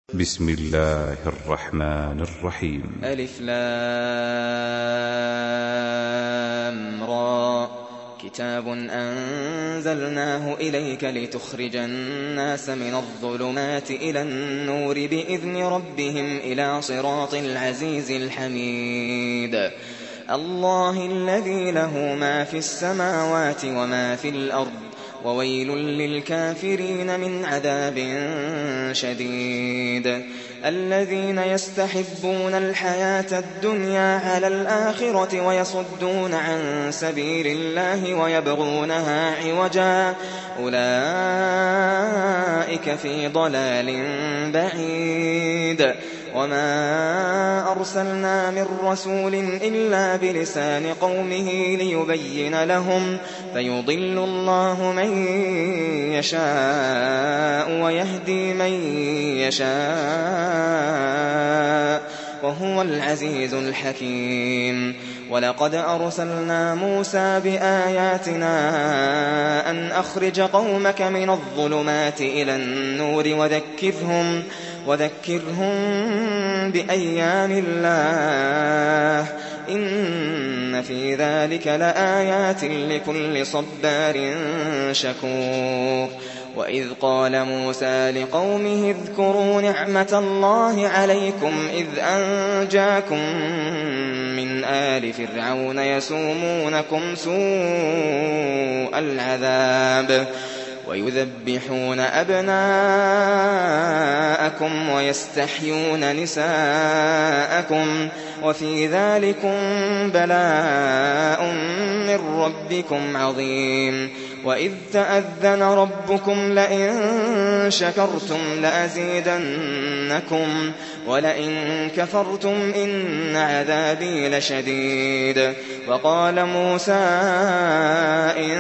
بسم الله الرحمن الرحيم. ألف لام را. كتاب أنزلناه إليك لتخرج الناس من الظلمات إلى النور بإذن ربهم إلى صراط العزيز الحميد. الله الذي له ما في السماوات وما في الأرض وويل للكافرين من عذاب شديد. الذين يستحبون الحياة الدنيا على الآخرة ويصدون عن سبيل الله ويبغونها عوجا أولئك في ضلال بعيد. وما أرسلنا من رسول إلا بلسان قومه ليبين لهم فيضل الله من يشاء ويهدي من يشاء وهو العزيز الحكيم. ولقد أرسلنا موسى بآياتنا أن أخرج قومك من الظلمات إلى النور وذكرهم بأيام الله إن في ذلك لآيات لكل صبار شكور. وإذ قال موسى لقومه اذكروا نعمة الله عليكم إذ أنجاكم من آل فرعون يسومونكم سوء العذاب ويذبحون أبناءكم ويستحيون نساءكم وفي ذلكم بلاء من ربكم عظيم. وإذ تأذن ربكم لئن شكرتم لأزيدنكم ولئن كفرتم إن عذابي لشديد. وقال موسى إن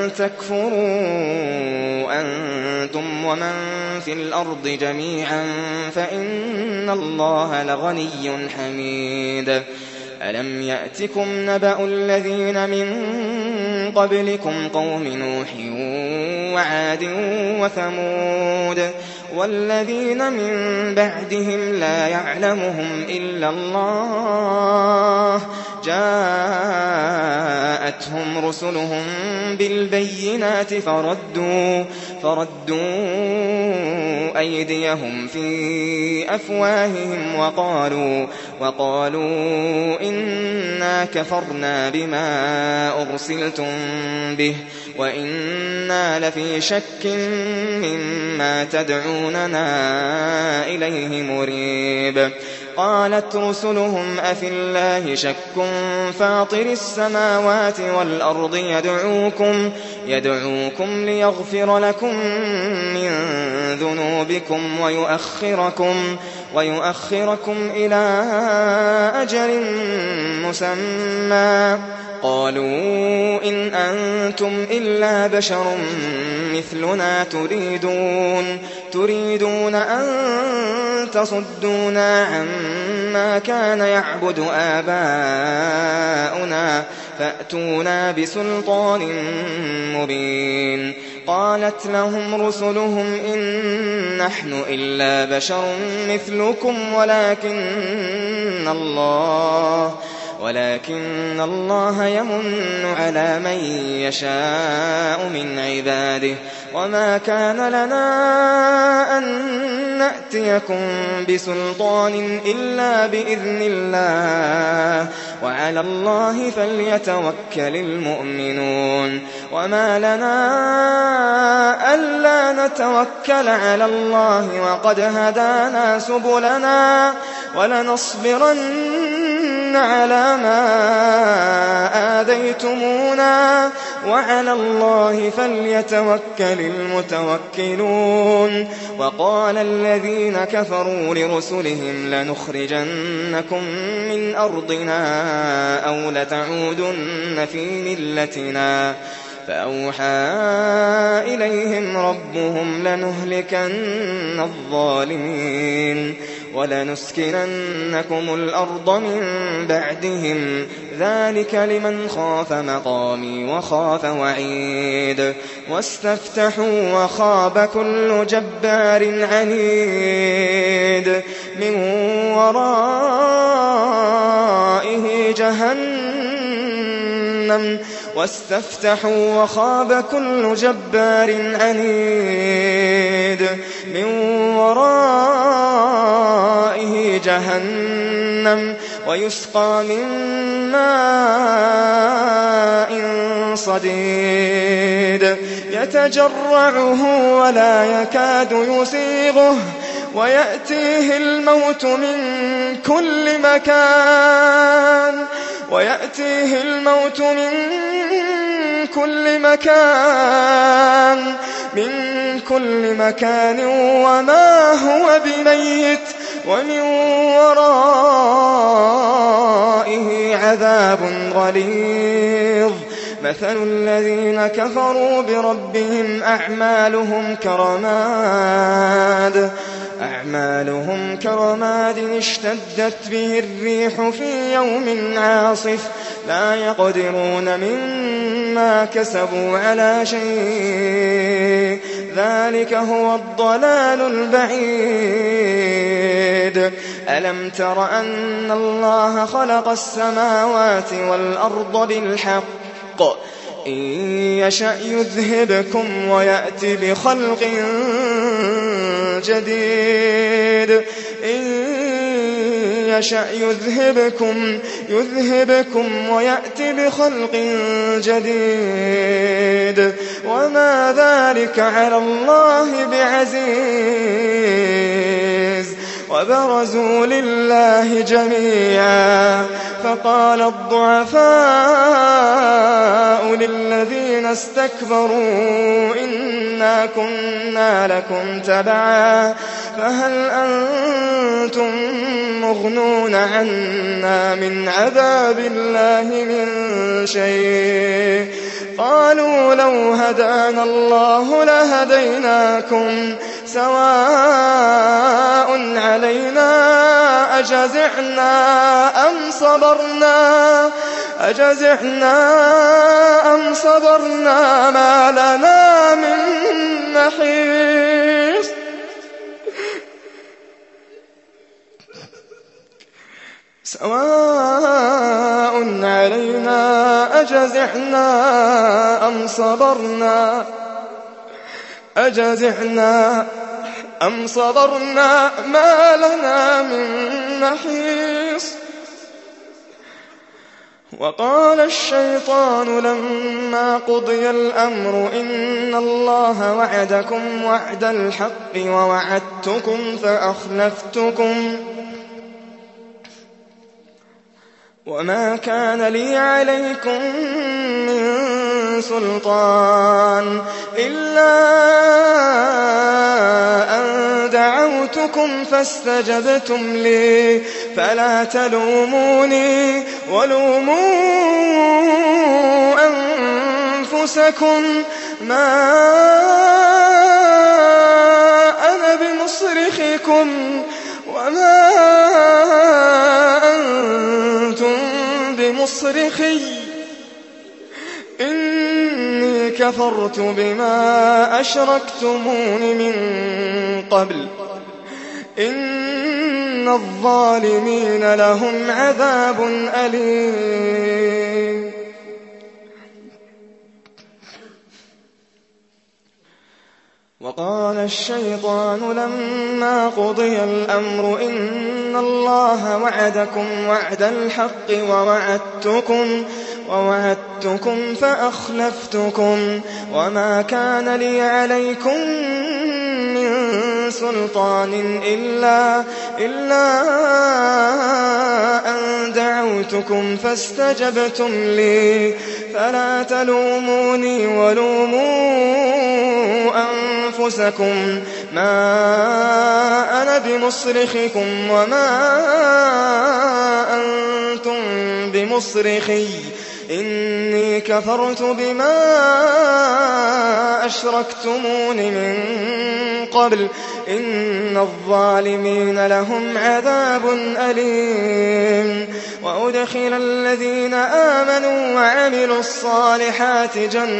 تكفروا أنتم ومن في الأرض جميعا فإن الله لغني حميد. ألم يأتكم نبأ الذين من قبلكم قوم نوح وعاد وثمود والذين من بعدهم لا يعلمهم إلا الله جاءتهم رسلهم بالبينات فردوا أيديهم في أفواههم وقالوا إنا كفرنا بما أرسلتم به وإنا لفي شك مما تدعوننا إليه مريب. قالت رسلهم أفي الله شك فاطر السماوات والأرض يدعوكم ليغفر لكم من ذنوبكم ويؤخركم إلى أجل مسمى. قالوا إن أنتم إلا بشر مثلنا تريدون أن تصدونا عما كان يعبد آباؤنا فأتونا بسلطان مبين. قالت لهم رسلهم إن نحن إلا بشر مثلكم ولكن الله يمن على من يشاء من عباده وما كان لنا أن نأتيكم بسلطان إلا بإذن الله وعلى الله فليتوكل المؤمنون. وما لنا ألا نتوكل على الله وقد هدانا سبلنا ولنصبرن على ما آذيتمونا وعلى الله فليتوكل المتوكلون. وقال الذين كفروا لرسلهم لنخرجنكم من أرضنا أو لتعودن في ملتنا فأوحى إليهم ربهم لنهلكن الظالمين ولنسكننكم الأرض من بعدهم ذلك لمن خاف مقامي وخاف وعيد واستفتحوا وخاب كل جبار عنيد من ورائه جهنم واستفتحوا وخاب كل جبار عنيد من ورائه جهنم ويسقى من ماء صديد يتجرعه ولا يكاد يسيغه ويأتيه الموت من كل مكان وما هو بميت ومن ورائه عذاب غليظ مثل الذين كفروا بربهم أعمالهم كرماد اشتدت به الريح في يوم عاصف لا يقدرون مما كسبوا على شيء ذلك هو الضلال البعيد ألم تر أن الله خلق السماوات والأرض بالحق إن يشأ يذهبكم ويأتي بخلق جديد ويأتي بخلق جديد وما ذلك على الله بعزيز وبرزوا لله جميعا فقال الضعفاء للذين استكبروا إنا كنا لكم تبعا فهل أنتم مغنون عنا من عذاب الله من شيء قالوا لو هدانا الله لهديناكم سواء علينا أجزعنا أم صبرنا ما لنا من محيص سواء علينا أجزعنا أم صبرنا ما لنا من محيص وقال الشيطان لما قضي الأمر إن الله وعدكم وعد الحق ووعدتكم فأخلفتكم وما كان لي عليكم من سلطان إلا أن دعوتكم فاستجبتم لي فلا تلوموني ولوموا أنفسكم ما أنا بمصرخكم وما أنتم بمصرخي إني كفرت بما أشركتمون من قبل إن الظالمين لهم عذاب أليم وقال الشيطان لما قضي الأمر إن الله وعدكم وعد الحق ووعدتكم فأخلفتكم وما كان لي عليكم من سلطان إلا أن دعوتكم فاستجبتم لي فلا تلوموني ولوموا أنفسكم ما أنا بمصرخكم وما أنتم بمصرخي إني كفرت بما أشركتمون من قبل إن الظالمين لهم عذاب أليم وأدخل الذين آمنوا وعملوا الصالحات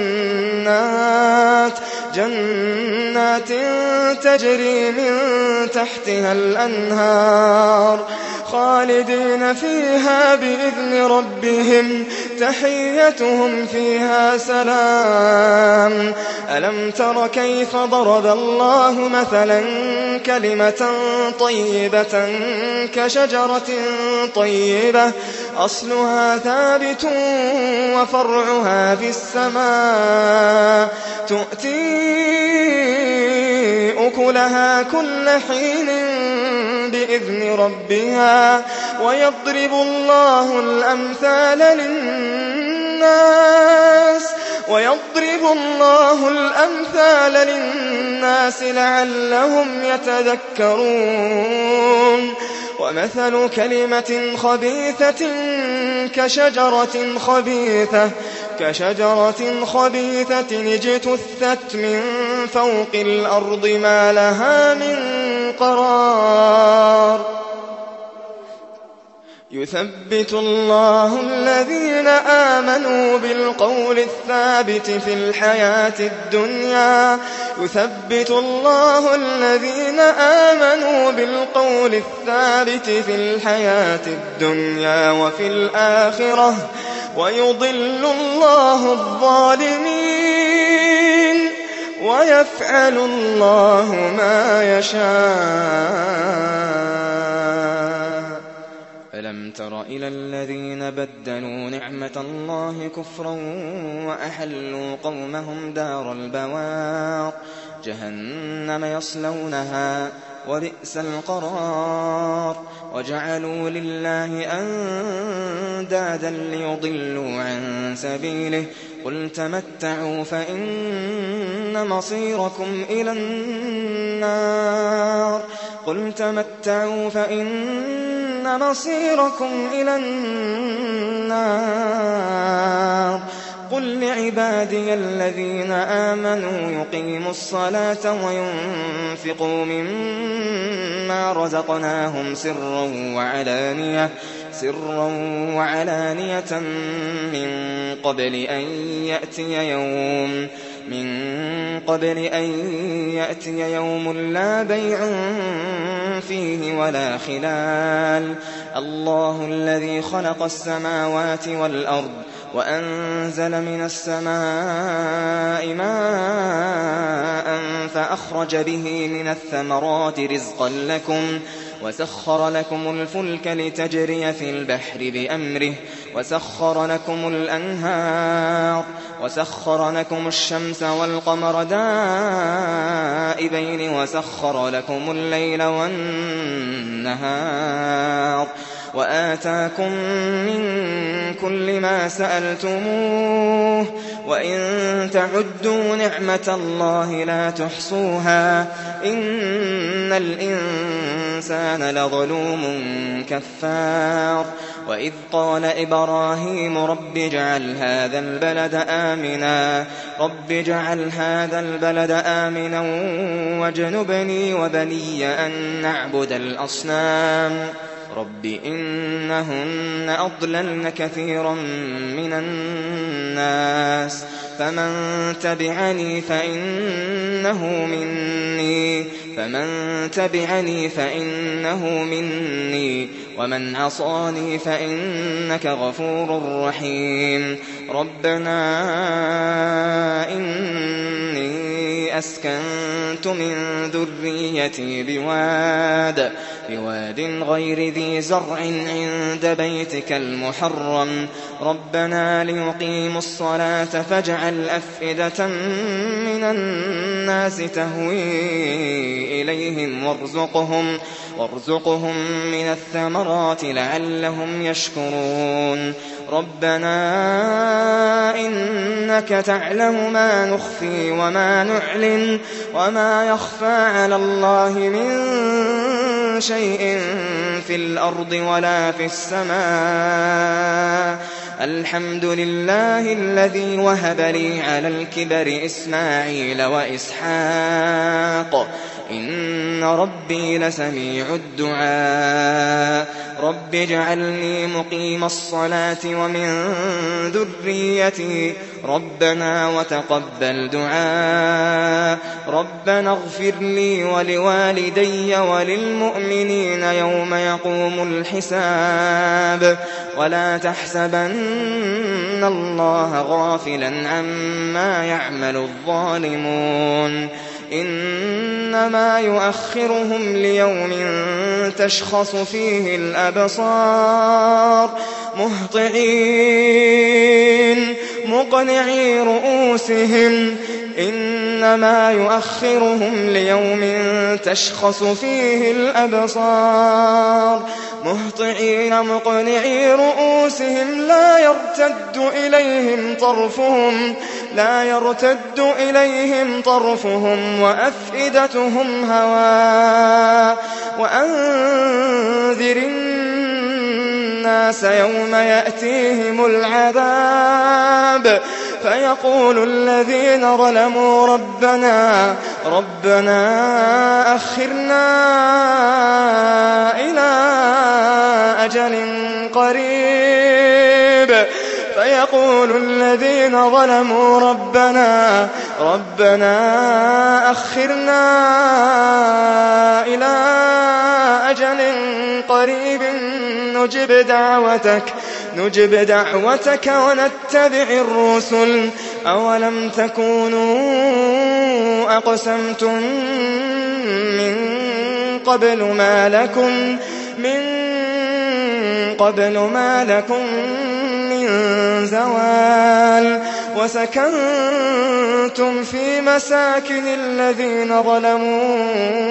جنات تجري من تحتها الأنهار خالدين فيها بإذن ربهم تحيتهم فيها سلام ألم تر كيف ضرب الله مثلا كلمة طيبة كشجرة طيبة أصلها ثابت وفرعها في السماء تؤتي أكلها كل حين بإذن ربها ويضرب الله الأمثال للناس لعلهم يتذكرون ومثل كلمة خبيثة كشجرة خبيثة اجتثت من فوق الأرض ما لها من قرار يثبت الله الذين آمنوا بالقول الثابت في الحياة الدنيا وفي الآخرة ويضل الله الظالمين ويفعل الله ما يشاء ألم تر إلى الذين بدلوا نعمة الله كفرا وأحلوا قومهم دار البوار جهنم يصلونها وبئس القرار وجعلوا لله أندادا ليضلوا عن سبيله قل تمتعوا فإن مصيركم إلى النار قل لعبادي الذين آمنوا يقيموا الصلاة وينفقوا مما رزقناهم سرا وعلانية من قبل أن يأتي يوم لا بيع فيه ولا خلال الله الذي خلق السماوات والأرض وأنزل من السماء ماء فأخرج به من الثمرات رزقا لكم وسخر لكم الفلك لتجري في البحر بأمره وسخر لكم الأنهار وسخر لكم الشمس والقمر دائبين وسخر لكم الليل والنهار وآتاكم من كل ما سألتموه وإن تعدوا نعمة الله لا تحصوها إن الإنسان لظلوم كفار وإذ قال إبراهيم رب اجعل هذا البلد آمنا واجنبني وبني أن نعبد الأصنام رب إنهن أضللن كثيرا من الناس فمن تبعني فإنه مني ومن عصاني فإنك غفور رحيم ربنا إني أسكنت من ذريتي بواد غير ذي زرع عند بيتك المحرم ربنا ليقيموا الصلاة فاجعل أفئدة من الناس تهوي إليهم وارزقهم من الثمرات لعلهم يشكرون ربنا إنك تعلم ما نخفي وما نعلن وما يخفى على الله من شيء في الأرض ولا في السماء الحمد لله الذي وهب لي على الكبر إسماعيل وإسحاق إن ربي لسميع الدعاء رب اجعلني مقيم الصلاة ومن ذريتي ربنا وتقبل دعاء ربنا اغفر لي ولوالدي وللمؤمنين يوم يقوم الحساب ولا تحسبن الله غافلا عما يعمل الظالمون إنما يؤخرهم ليوم تشخص فيه الأبصار مهطعين مقنعي رؤوسهم إنما يؤخرهم ليوم تشخص فيه الأبصار مهطعين مقنعي رؤوسهم لا يرتد إليهم طرفهم وأفئدتهم هواء وأنذر الناس يوم يأتيهم العذاب فيقول الذين ظلموا ربنا أخرنا إلى أجل قريب فيقول الذين ظلموا ربنا أخرنا إلى أجل قريب نجب دعوتك ونتبع الرسل أولم تكونوا أقسمتم من قبل ما لكم من زوال وسكنتم في مساكن الذين ظلموا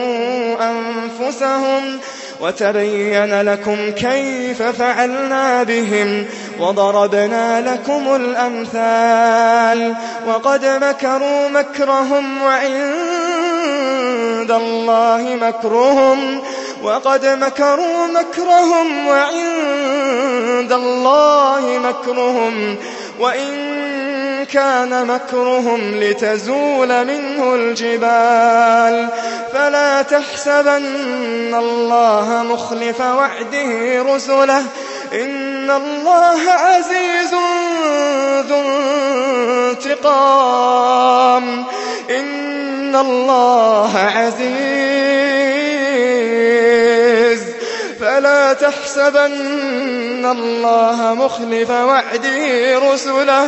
أنفسهم وتبين لكم كيف فعلنا بهم وضربنا لكم الأمثال وقد مكروا مكرهم وعند الله مكرهم وإن كان مكرهم لتزول منه الجبال فلا تحسبن الله مخلف وعده رسله إن الله عزيز ذو انتقام فلا تحسبن الله مخلف وعده رسله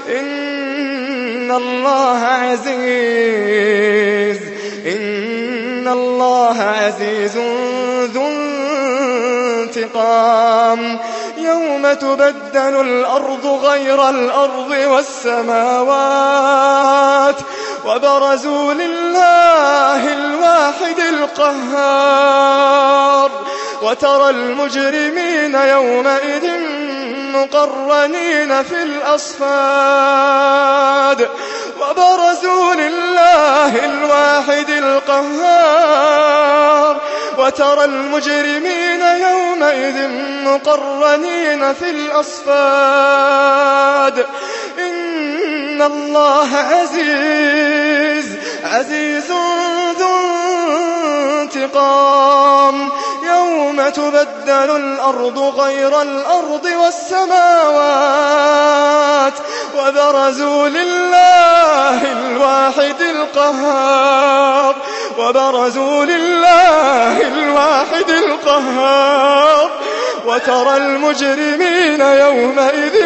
إن الله عزيز ذو انتقام يوم تبدل الأرض غير الأرض والسماوات وبرزوا لله الواحد القهار وترى المجرمين يومئذ مقرنين في الأصفاد وبرزوا لله الواحد القهار وترى المجرمين يومئذ مقرنين في الأصفاد إن الله عزيز ذو انتقام يوم تبدل الأرض غير الأرض والسماوات وبرزوا لله الواحد القهار وترى المجرمين يومئذ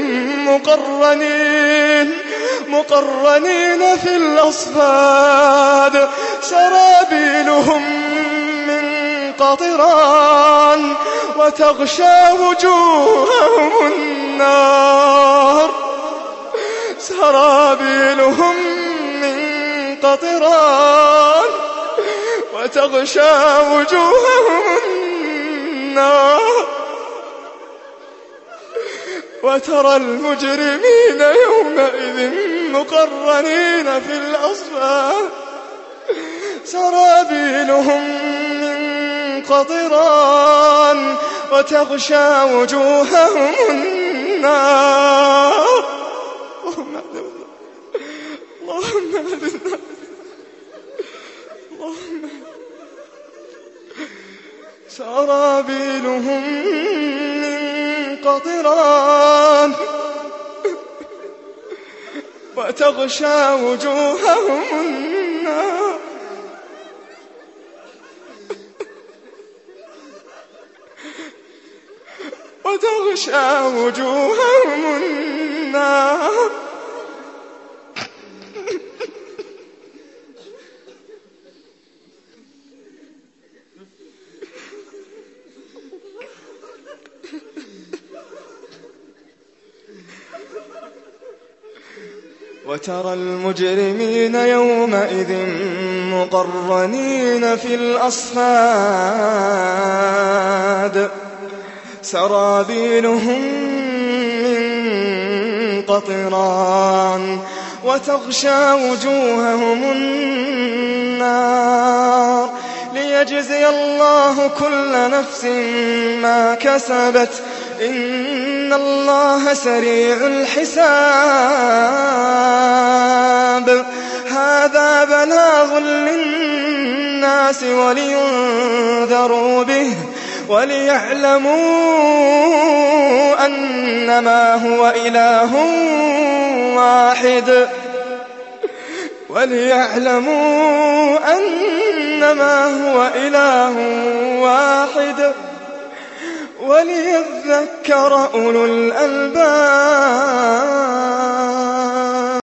مقرنين في الأصفاد سرابيلهم من قطران وتغشى وجوههم النار سرابيلهم من قطران وتغشى وجوههم النار وترى المجرمين يومئذ مقرنين في الأصفاد سرابيلهم من قطران وتغشى وجوههم النار النار. اللهم أعذنا. سرابيلهم من قطران وتغشى وجوههم النار. وتغشى وجوههم النار. وترى المجرمين يومئذ مقرنين في الأصفاد سرابيلهم من قطران وتغشى وجوههم النار ليجزي الله كل نفس ما كسبت إن الله سريع الحساب. هذا بلاغ للناس ولينذروا به وليعلموا أنما هو إله واحد وليذكر أولو الألباب.